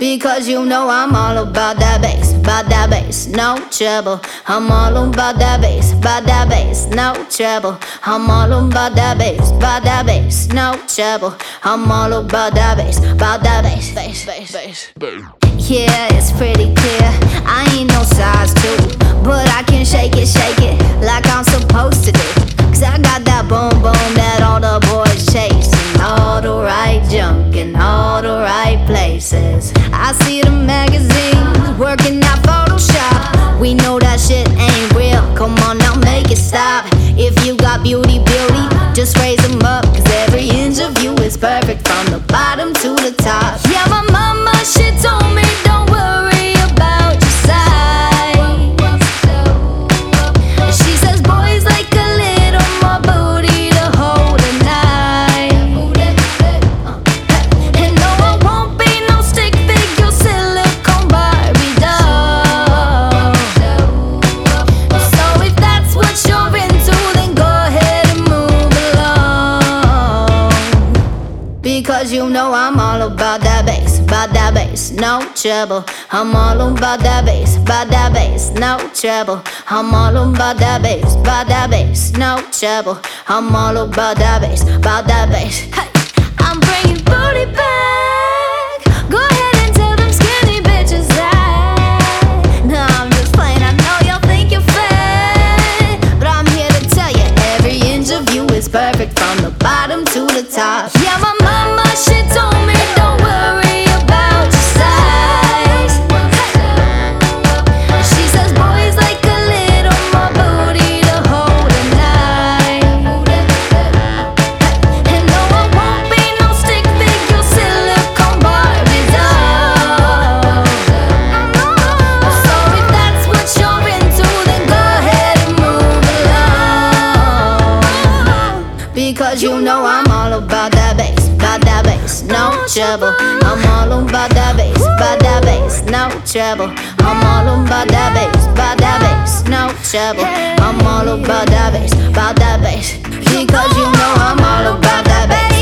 Because you know I'm all about that bass, no trouble. I'm all about that bass, no trouble. I'm all about that bass, no trouble. I'm all about that bass, bass. Yeah, it's pretty clear, I ain't no size 2, but I can shake it like I'm supposed to do. Cause I got that boom boom that all the boys chase, and all the right junk in all the right places. I see the magazines working out Photoshop. We know that shit ain't real, come on now make it stop. If you got beauty, just raise them up. Cause every inch of you is perfect from the bottom to the top. Yeah, my mama, she told me don't worry about your size. She says boys like a little more booty to hold a knife. And no, I won't be no stick figure silicone Barbie doll. So if that's what you're into, then go ahead and move along. Because you know I'm all about that bass, no trouble. I'm all about that bass, no trouble. I'm all about that bass, no trouble. I'm all about that bass. Hey, I'm bringing booty back. Go ahead and tell them skinny bitches that. No, I'm just playing, I know y'all think you're fat, but I'm here to tell you every inch of you is perfect from the bottom to the top. Yeah, my mama, she told me don't worry about your size. She says boys like a little more booty to hold a knife. And no, I won't be no stick figure silicone Barbie doll. So if that's what you're into, then go ahead and move along. Because you know I'm all about that bass, no trouble. I'm all about that bass, no trouble. I'm all about that bass, no trouble. I'm all about that bass, Because you know I'm all about that bass.